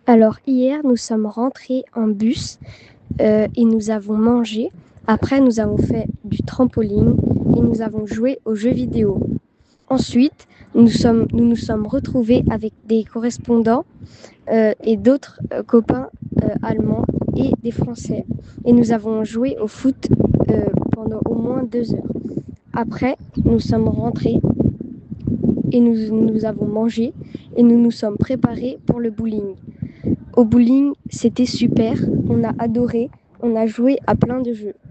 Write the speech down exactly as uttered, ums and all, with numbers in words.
Alors hier, nous sommes rentrés en bus euh, et nous avons mangé. Après, nous avons fait du trampoline et nous avons joué aux jeux vidéo. Ensuite, nous sommes, nous, nous sommes retrouvés avec des correspondants euh, et d'autres euh, copains euh, allemands et des Français. Et nous avons joué au foot euh, pendant au moins deux heures. Après, nous sommes rentrés et nous, nous avons mangé et nous nous sommes préparés pour le bowling. Au bowling, c'était super, on a adoré, on a joué à plein de jeux.